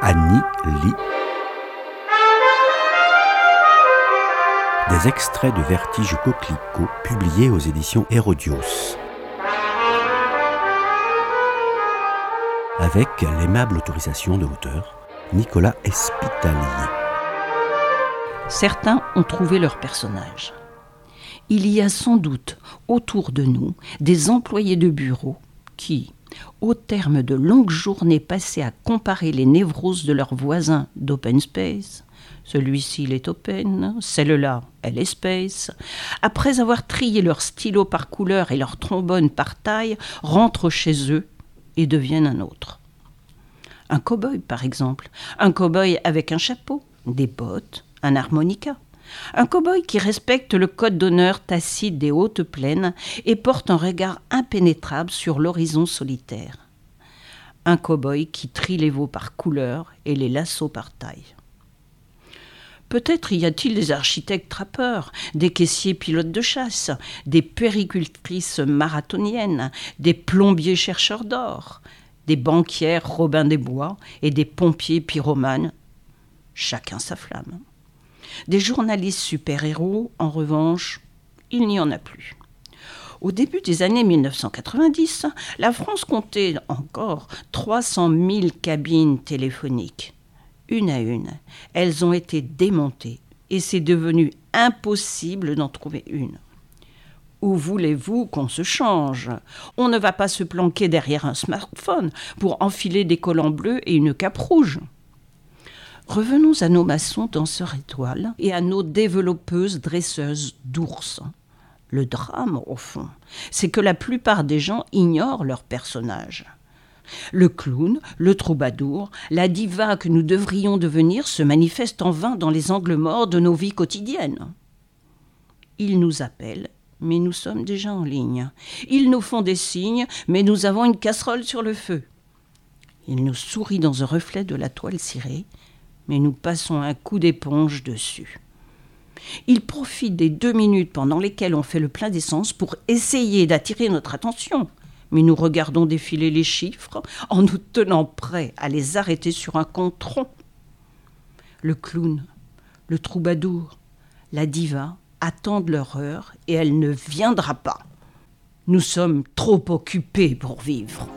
Annie lit des extraits de Vertige Coquelicot publiés aux éditions Hérodios. Avec l'aimable autorisation de l'auteur, Nicolas Espitalier. Certains ont trouvé leur personnage. Il y a sans doute autour de nous des employés de bureau qui, au terme de longues journées passées à comparer les névroses de leurs voisins d'open space, celui-ci il est open, celle-là elle est space, après avoir trié leurs stylos par couleur et leurs trombones par taille, rentrent chez eux et deviennent un autre. Un cow-boy par exemple, un cow-boy avec un chapeau, des bottes, un harmonica. Un cow-boy qui respecte le code d'honneur tacite des hautes plaines et porte un regard impénétrable sur l'horizon solitaire. Un cow-boy qui trie les veaux par couleur et les lassos par taille. Peut-être y a-t-il des architectes trappeurs, des caissiers pilotes de chasse, des puéricultrices marathoniennes, des plombiers chercheurs d'or, des banquières Robin des Bois et des pompiers pyromanes. Chacun sa flamme. Des journalistes super-héros, en revanche, il n'y en a plus. Au début des années 1990, la France comptait encore 300 000 cabines téléphoniques. Une à une, elles ont été démontées et c'est devenu impossible d'en trouver une. Où voulez-vous qu'on se change ? On ne va pas se planquer derrière un smartphone pour enfiler des collants bleus et une cape rouge. Revenons à nos maçons danseurs étoiles et à nos développeuses dresseuses d'ours. Le drame, au fond, c'est que la plupart des gens ignorent leurs personnages. Le clown, le troubadour, la diva que nous devrions devenir se manifestent en vain dans les angles morts de nos vies quotidiennes. Ils nous appellent, mais nous sommes déjà en ligne. Ils nous font des signes, mais nous avons une casserole sur le feu. Ils nous sourient dans un reflet de la toile cirée, mais nous passons un coup d'éponge dessus. Ils profitent des 2 minutes pendant lesquelles on fait le plein d'essence pour essayer d'attirer notre attention, mais nous regardons défiler les chiffres en nous tenant prêts à les arrêter sur un compte rond. Le clown, le troubadour, la diva attendent leur heure et elle ne viendra pas. Nous sommes trop occupés pour vivre.